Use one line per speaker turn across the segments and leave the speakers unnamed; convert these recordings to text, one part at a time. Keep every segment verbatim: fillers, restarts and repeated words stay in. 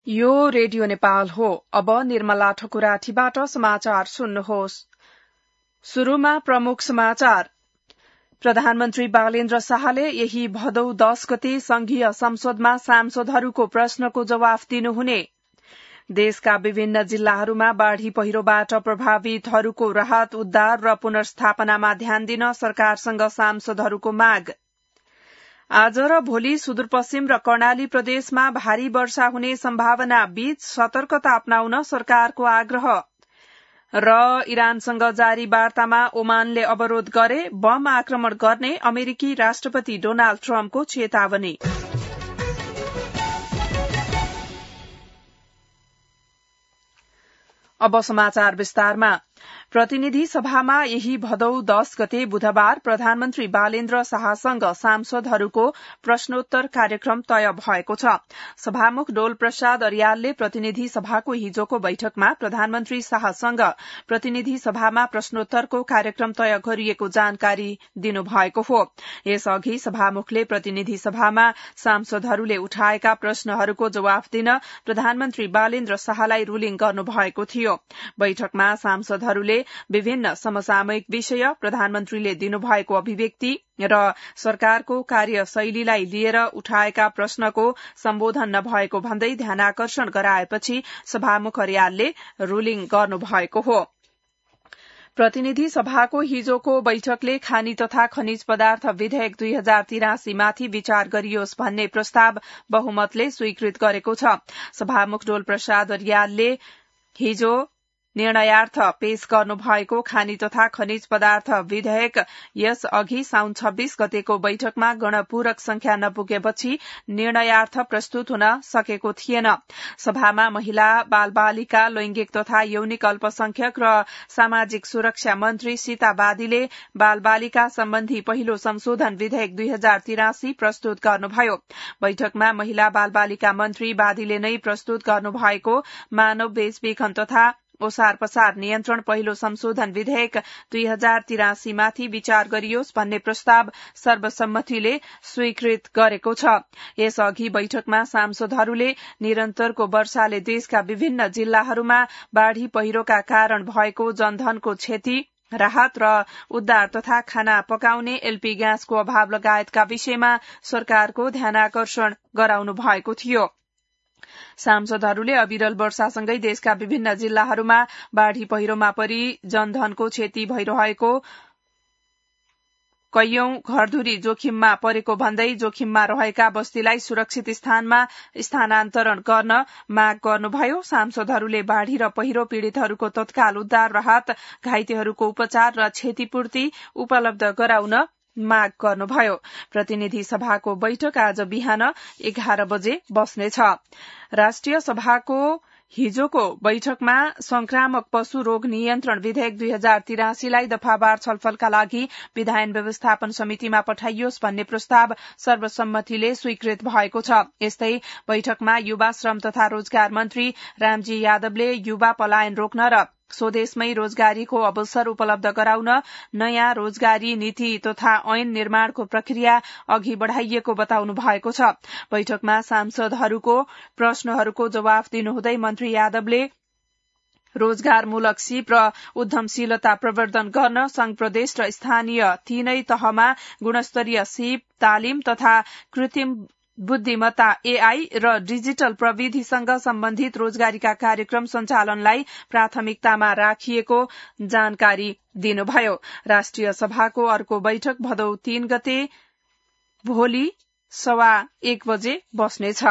यो रेडियो नेपाल हो। अब निर्मला ठकुराठीबाट समाचार सुन्नुहोस्। शुरूमा प्रमुख समाचार। प्रधानमन्त्री बालेन्द्र शाहले यही भदौ दश गते संघीय संसदमा सांसदहरूको प्रश्नको जवाफ दिनुहुने। देशका विभिन्न जिल्लाहरूमा बाढ़ी पहिरोबाट प्रभावितहरूको राहत उद्धार र पुनर्स्थापनामा ध्यान दिन सरकारसँग सांसदहरूको माग। आज र भोलि सुदूरपश्चिम र कर्णाली प्रदेशमा भारी वर्षा हुने सम्भावना बीच सतर्कता अपनाउन सरकारको आग्रह। र इरानसँग जारी वार्तामा ओमानले अवरोध गरे बम आक्रमण गर्ने अमेरिकी राष्ट्रपति डोनाल्ड ट्रम्पको चेतावनी। अब समाचार विस्तारमा। प्रतिनिधि सभामा यही भदौ दश गते बुधबार प्रधानमन्त्री बालेन्द्र शाहसँग सांसदहरूको प्रश्नोत्तर कार्यक्रम तय भएको छ। सभामुख डोल प्रसाद अर्यालले प्रतिनिधि सभाको हिजोको बैठकमा प्रधानमन्त्री शाहसँग प्रतिनिधि सभामा प्रश्नोत्तरको कार्यक्रम तय गरिएको जानकारी दिनुभएको हो। यसअघि सभामुखले प्रतिनिधि सभामा सांसदहरूले उठाएका प्रश्नहरूको जवाफ दिन प्रधानमन्त्री बालेन्द्र शाहलाई रूलिङ गर्नुभएको थियो। बैठकमा सांसदहरूले विभिन्न समसामयिक विषय, प्रधानमन्त्रीले दिनुभएको अभिव्यक्ति र सरकारको कार्यशैलीलाई लिएर उठाएका प्रश्नको सम्बोधन नभएको भन्दै ध्यानाकर्षण गराएपछि सभामुख अर्यालले रूलिङ गर्नुभएको हो। प्रतिनिधि सभाको हिजोको बैठकले खानी तथा खनिज पदार्थ विधेयक दुई हजार तिरासी माथि विचार गरियोस् भन्ने प्रस्ताव बहुमतले स्वीकृत गरेको छ। सभामुख डोल प्रसाद अर्यालले हिजो निर्णयार्थ पेश गर्नुभएको खानी तथा खनिज पदार्थ विधेयक यस अघि साउन छब्बीस गतेको बैठकमा गणपूरक संख्या नपुगेपछि निर्णयार्थ प्रस्तुत हुन सकेको थिएन। सभामा महिला, बाल बालिका, लैंगिक तथा यौनिक अल्पसंख्यक र सामाजिक सुरक्षा मन्त्री सीता बादीले बाल बालिका सम्बन्धी पहिलो संशोधन विधेयक दुई हजार तिरासी प्रस्तुत गर्नुभयो। बैठकमा महिला बाल बालिका मन्त्री बादीले नै प्रस्तुत गर्नुभएको मानव बेचबिखन तथा ओसार पसार नियन्त्रण पहिलो संशोधन विधेयक दुई हजार तिरासी माथि विचार गरियोस् भन्ने प्रस्ताव सर्वसम्मतिले स्वीकृत गरेको छ। यसअघि बैठकमा सांसदहरूले निरन्तरको वर्षाले देशका विभिन्न जिल्लाहरूमा बाढ़ी पहिरोका कारण भएको जनधनको क्षति, राहत र उद्धार तथा खाना पकाउने एलपी ग्यासको अभाव लगायतका विषयमा सरकारको ध्यानाकर्षण गराउनु भएको थियो। सांसदहरूले अविरल वर्षासँगै देशका विभिन्न जिल्लाहरूमा बाढ़ी पहिरोमा परि जनधनको क्षति भइरहेको, कैयौं घरधुरी जोखिममा परेको भन्दै जोखिममा रहेका बस्तीलाई सुरक्षित स्थानमा स्थानान्तरण गर्न माग गर्नुभयो। सांसदहरूले बाढ़ी र पहिरो पीड़ितहरूको तत्काल उद्धार, राहत, घाइतेहरूको उपचार र क्षतिपूर्ति उपलब्ध गराउन माग गर्नुभयो। प्रतिनिधि सभाको बैठक आज बिहान एघार बजे बस्नेछ। राष्ट्रिय सभाको हिजोको बैठकमा संक्रामक पशु रोग नियन्त्रण विधेयक दुई हजार तिरासीलाई दफावार छलफलका लागि विधायन व्यवस्थापन समितिमा पठाइयोस् भन्ने प्रस्ताव सर्वसम्मतिले स्वीकृत भएको छ। यस्तै बैठकमा युवा श्रम तथा रोजगार मन्त्री रामजी यादवले युवा पलायन रोक्न र स्वदेशमै रोजगारीको अवसर उपलब्ध गराउन नयाँ रोजगारी नीति तथा ऐन निर्माणको प्रक्रिया अघि बढ़ाइएको बताउनु भएको छ। बैठकमा सांसदहरूको प्रश्नहरूको जवाफ दिनुहुँदै मन्त्री यादवले रोजगारमूलक सिप र उद्यमशीलता प्रवर्धन गर्न संघ प्रदेश र स्थानीय तीनै तहमा गुणस्तरीय सिप, तालिम तथा कृत्रिम बुद्धिमत्ता एआई र डिजिटल प्रविधिसँग सम्बन्धित रोजगारीका कार्यक्रम सञ्चालनलाई प्राथमिकतामा राखिएको जानकारी दिनुभयो। राष्ट्रिय सभाको अर्को बैठक भदौ तीन गते भोलि सवा एक बजे बस्नेछ।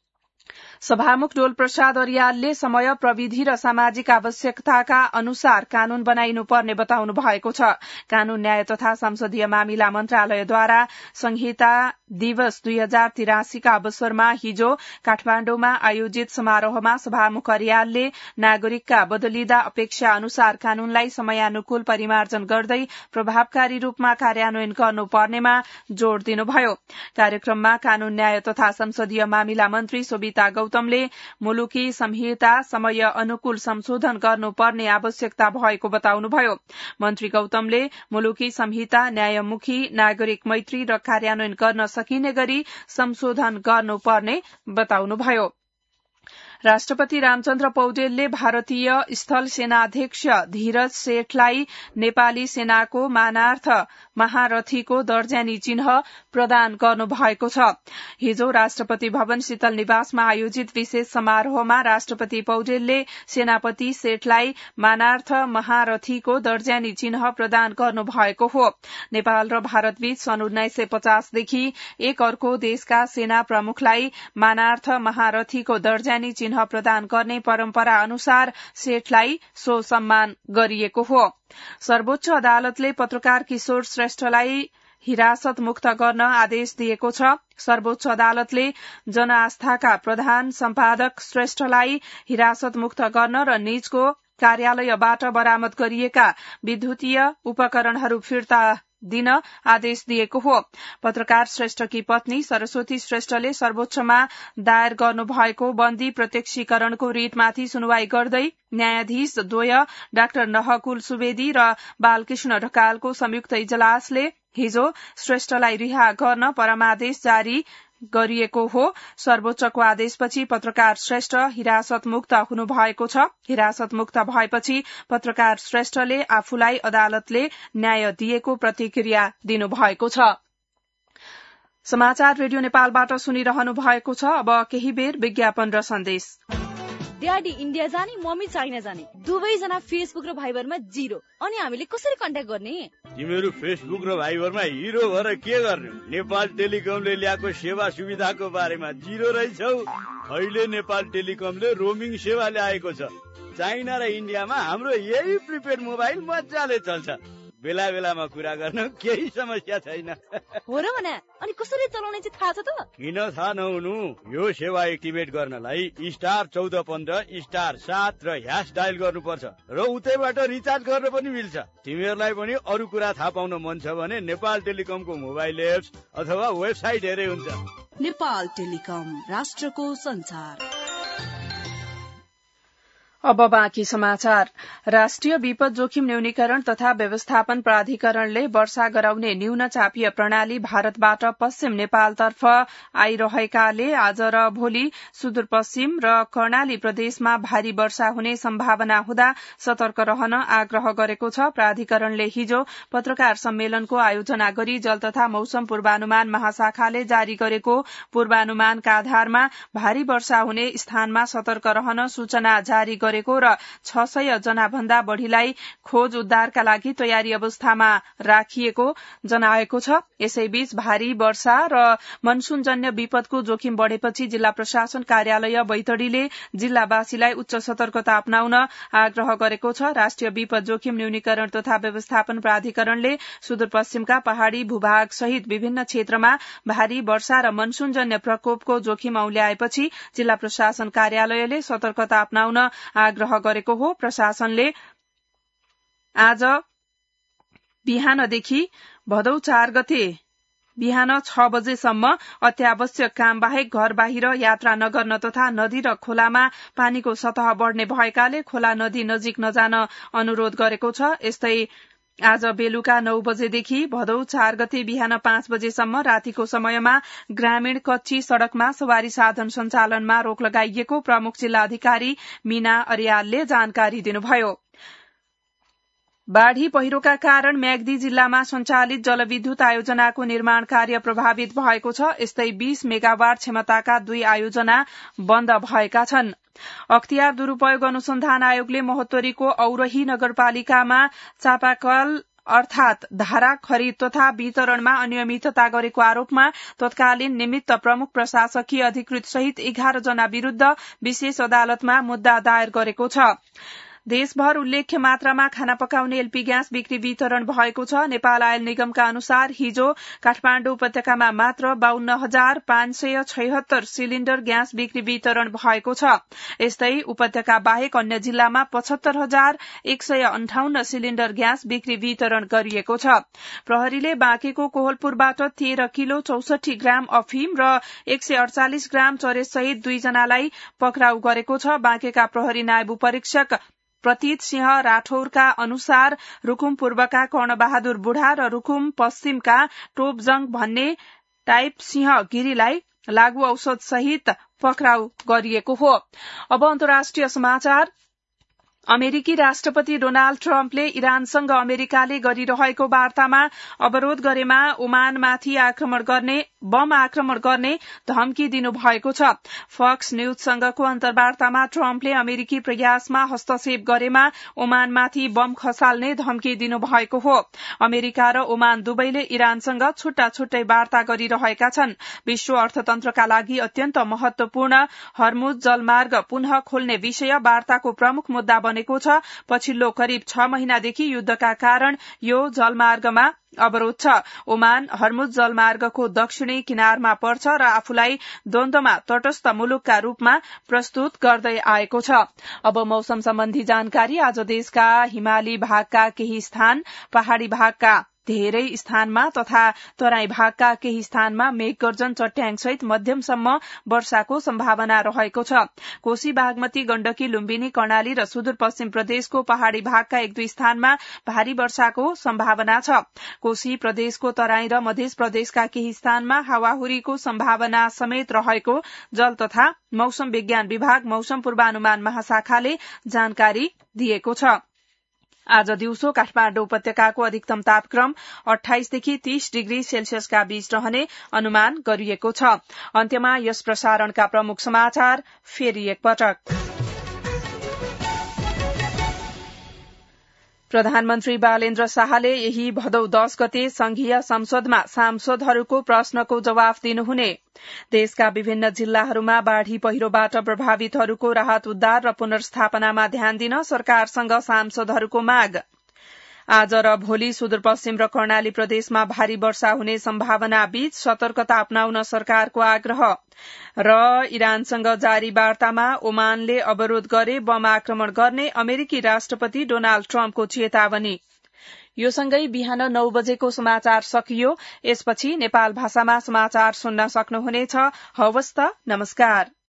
सभामुख डोल प्रसाद अर्यालले समय, प्रविधि र सामाजिक आवश्यकताका अनुसार कानून बनाइनुपर्ने बताउनु भएको छ। कानून, न्याय तथा संसदीय मामिला मन्त्रालयद्वारा संहिता दिवस दुई हजार तिरासीका अवसरमा हिजो काठमाण्डुमा आयोजित समारोहमा सभामुख अर्यालले नागरिकका बदलिँदा अपेक्षा अनुसार कानूनलाई समयानुकूल परिमार्जन गर्दै प्रभावकारी रूपमा कार्यान्वयन गर्नुपर्नेमा जोड़ दिनुभयो। कार्यक्रममा कानून, न्याय तथा संसदीय मामिला मन्त्री सोभिता गौतमले मुलुकी संहिता समय अनुकूल संशोधन गर्नुपर्ने आवश्यकता भएको बताउनुभयो। मन्त्री गौतमले मुलुकी संहिता न्यायमुखी, नागरिक मैत्री र कार्यान्वयन गर्न सकिने गरी संशोधन गर्नुपर्ने बताउनुभयो। राष्ट्रपति रामचन्द्र पौडेलले भारतीय स्थल सेनाध्यक्ष धीरज सेठलाई नेपाली सेनाको मानार्थ महारथीको दर्जानी चिन्ह प्रदान गर्नुभएको छ। हिजो राष्ट्रपति भवन शीतल निवासमा आयोजित विशेष समारोहमा राष्ट्रपति पौडेलले सेनापति सेठलाई मानार्थ महारथीको दर्जानी चिन्ह प्रदान गर्नुभएको हो। नेपाल र भारतबीच सन् उन्नाइस सय पचासदेखि एक अर्को देशका सेना प्रमुखलाई मानार्थ महारथीको दर्जानी चिन्ह प्रदान गर्ने परम्परा अनुसार सेठलाई सो सम्मान गरिएको हो। सर्वोच्च अदालतले पत्रकार किशोर श्रेष्ठलाई हिरासत मुक्त गर्न आदेश दिएको छ। सर्वोच्च अदालतले जनआस्थाका प्रधान सम्पादक श्रेष्ठलाई हिरासत मुक्त गर्न र निजको कार्यालयबाट बरामद गरिएका विद्युतीय उपकरणहरू फिर्ता दिन आदेश दिएको हो। पत्रकार श्रेष्ठकी पत्नी सरस्वती श्रेष्ठले सर्वोच्चमा दायर गर्नुभएको बन्दी प्रत्यक्षीकरणको रिटमाथि सुनवाई गर्दै न्यायाधीश द्वय डाक्टर नहकुल सुवेदी र बालकृष्ण ढकालको संयुक्त इजलासले हिजो श्रेष्ठलाई रिहा गर्न परमादेश जारी गरिएको हो। सर्वोच्चको आदेशपछि पत्रकार श्रेष्ठ हिरासत मुक्त हुनुभएको छ। हिरासत मुक्त भएपछि पत्रकार श्रेष्ठले आफूलाई अदालतले न्याय दिएको प्रतिक्रिया दिनुभएको छ। समाचार रेडियो नेपालबाट सुनिरहनु भएको छ। अब केही बेर विज्ञापन र सन्देश।
ड्याडी इन्डिया जाने, मम्मी चाइना जाने, दुवैजना फेसबुक र भाइबरमा जिरो। अनि हामीले कसरी कन्ट्याक्ट गर्ने?
तिमीहरू फेसबुक र भाइबरमा हिरो भएर के गर्ने? नेपाल टेलिकमले ल्याएको सेवा सुविधाको बारेमा जिरो रहेछौ। अहिले नेपाल टेलिकमले रोमिङ सेवा ल्याएको छ। चाइना र इन्डियामा हाम्रो यही प्रिपेड मोबाइल मजाले चल्छ। बेला बेलामा कुरा गर्न केही समस्या छैन।
हो र भने अनि कसरी चलाउने चाहिँ थाहा छ त?
किन थाहा नहुनु? यो सेवा एक्टिभेट गर्नलाई स्टार चौध पन्ध्र स्टार सात र ह्यास डायल गर्नुपर्छ र उतैबाट रिचार्ज गर्न पनि मिल्छ। तिमीहरूलाई पनि अरू कुरा थाहा पाउन मन छ भने नेपाल टेलिकमको मोबाइल एप्स अथवा वेबसाइट हेरे हुन्छ।
नेपाल टेलिकम, राष्ट्रको संचार।
अब बाँकी समाचार। राष्ट्रिय विपद जोखिम न्यूनीकरण तथा व्यवस्थापन प्राधिकरणले वर्षा गराउने न्यून चापीय प्रणाली भारतबाट पश्चिम नेपालतर्फ आइरहेकाले आज र भोलि सुदूरपश्चिम र कर्णाली प्रदेशमा भारी वर्षा हुने सम्भावना हुँदा सतर्क रहन आग्रह गरेको छ। प्राधिकरणले हिजो पत्रकार सम्मेलनको आयोजना गरी जल तथा मौसम पूर्वानुमान महाशाखाले जारी गरेको पूर्वानुमानका आधारमा भारी वर्षा हुने स्थानमा सतर्क रहन सूचना जारी गरेको र छ सय जना भन्दा बढ़ीलाई खोज उद्धारका लागि तयारी अवस्थामा राखिएको जनाएको छ। यसैबीच भारी वर्षा र मनसूनजन्य विपदको जोखिम बढ़ेपछि जिल्ला प्रशासन कार्यालय बैतडीले जिल्लावासीलाई उच्च सतर्कता अपनाउन आग्रह गरेको छ। राष्ट्रिय विपद जोखिम न्यूनीकरण तथा व्यवस्थापन प्राधिकरणले सुदूरपश्चिमका पहाड़ी भूभाग सहित विभिन्न क्षेत्रमा भारी वर्षा र मनसूनजन्य प्रकोपको जोखिम औल्याएपछि जिल्ला प्रशासन कार्यालयले सतर्कता अपनाउन आग्रह गरेको हो। प्रशासनले आज बिहानदेखि भदौ चार गते बिहान छ बजेसम्म अत्यावश्यक काम बाहेक घर बाहिर यात्रा नगर्न तथा नदी र खोलामा पानीको सतह बढ़ने भएकाले खोला नदी नजिक नजान अनुरोध गरेको छ। यस्तै आज बेलुका नौ बजेदेखि भदौ चार गते बिहान पाँच बजेसम्म रातिको समयमा ग्रामीण कच्ची सड़कमा सवारी साधन सञ्चालनमा रोक लगाइएको प्रमुख जिल्ला अधिकारी मीना अर्यालले जानकारी दिनुभयो। बाढ़ी पहिरोका कारण म्याग्दी जिल्लामा सञ्चालित जलविद्युत आयोजनाको निर्माण कार्य प्रभावित भएको छ। यस्तै बीस मेगावाट क्षमताका दुई आयोजना बन्द भएका छन्। अख्तियार दुरूपयोग अनुसन्धान आयोगले महोत्तरीको औरही नगरपालिकामा चापाकल अर्थात धारा खरिद तथा वितरणमा अनियमितता गरेको आरोपमा तत्कालीन निमित्त प्रमुख प्रशासकीय अधिकृत सहित एघार जना विरूद्ध विशेष अदालतमा मुद्दा दायर गरेको छ। देशभर उल्लेख्य मात्रामा खाना पकाउने एलपी ग्यास बिक्री वितरण भएको छ। नेपाल आयल निगमका अनुसार हिजो काठमाडौँ उपत्यकामा मात्र बाहन्न हजार पाँच सय छयत्तर सिलिण्डर ग्यास बिक्री वितरण भएको छ। यस्तै उपत्यका बाहेक अन्य जिल्लामा पचहत्तर हजार एक सय अन्ठाउन्न सिलिण्डर ग्यास बिक्री वितरण गरिएको छ। प्रहरीले बाँकेको कोहलपुरबाट तेह्र किलो चौसठी ग्राम अफिम र एक सय अडचालिस ग्राम चरेस सहित दुईजनालाई पक्राउ गरेको छ। बाँकेका प्रहरी नायब उपरीक्षक प्रतीत सिंह राठौरका अनुसार रुकुम पूर्वका कर्णबहादुर बुढा र रुकुम पश्चिमका टोपजङ भन्ने टाइप सिंह गिरीलाई लागू औषध सहित पक्राउ गरिएको हो। अब अन्तर्राष्ट्रिय समाचार। अमेरिकी राष्ट्रपति डोनाल्ड ट्रम्पले इरानसँग अमेरिकाले गरिरहेको वार्तामा अवरोध गरेमा ओमानमाथि आक्रमण गर्ने बम आक्रमण गर्ने धम्की दिनुभएको छ। फक्स न्यूजसँगको अन्तर्वार्तामा ट्रम्पले अमेरिकी प्रयासमा हस्तक्षेप गरेमा ओमानमाथि बम खसाल्ने धम्की दिनुभएको हो। अमेरिका र ओमान दुवैले इरानसँग छुट्टा छुट्टै वार्ता गरिरहेका छन्। विश्व अर्थतन्त्रका लागि अत्यन्त महत्वपूर्ण हर्मुज जलमार्ग पुनः खोल्ने विषय वार्ताको प्रमुख मुद्दा बनेको छ। पछिल्लो करिब छ महिनादेखि युद्धका कारण यो जलमार्गमा अवरोध छ। ओमान हर्मुज जलमार्गको दक्षिणी किनारमा पर्छ र आफूलाई द्वन्द्वमा तटस्थ मुलुकका रूपमा प्रस्तुत गर्दै आएको छ। अब मौसम सम्बन्धी जानकारी। आज देशका हिमाली भागका केही स्थान, पहाड़ी भागका धेरै स्थानमा तथा तराई भागका केही स्थानमा मेघगर्जन चट्याङसहित मध्यमसम्म वर्षाको सम्भावना रहेको छ। कोशी, बागमती, गण्डकी, लुम्बिनी, कर्णाली र सुदूरपश्चिम प्रदेशको पहाड़ी भागका एक दुई स्थानमा भारी वर्षाको सम्भावना छ। कोशी प्रदेशको तराई र मध्य प्रदेशका केही स्थानमा हावाहुरीको सम्भावना समेत रहेको जल तथा मौसम विज्ञान विभाग मौसम पूर्वानुमान महाशाखाले जानकारी दिएको छ। आज दिउँसो काठमाडौँ उपत्यकाको अधिकतम तापक्रम अठाइसदेखि तीस डिग्री सेल्सियसका बीच रहने अनुमान गरिएको छ। अन्त्यमा यस प्रसारणका प्रमुख समाचार फेरि एकपटक। प्रधानमन्त्री बालेन्द्र शाहले यही भदौ दश गते संघीय संसदमा सांसदहरूको प्रश्नको जवाफ दिनुहुने। देशका विभिन्न जिल्लाहरूमा बाढ़ी पहिरोबाट प्रभावितहरूको राहत उद्धार र पुनर्स्थापनामा ध्यान दिन सरकारसँग सांसदहरूको माग। आज र भोलि सुदूरपश्चिम र कर्णाली प्रदेशमा भारी वर्षा हुने सम्भावना बीच सतर्कता अपनाउन सरकारको आग्रह। र इरानसँग जारी वार्तामा ओमानले अवरोध गरे बम आक्रमण गर्ने अमेरिकी राष्ट्रपति डोनाल्ड ट्रम्पको चेतावनी। यो सँगै बिहान नौ बजेको समाचार सकियो। यसपछि नेपाल भाषामा समाचार सुन्न सक्नुहुनेछ। हवस् त, नमस्कार।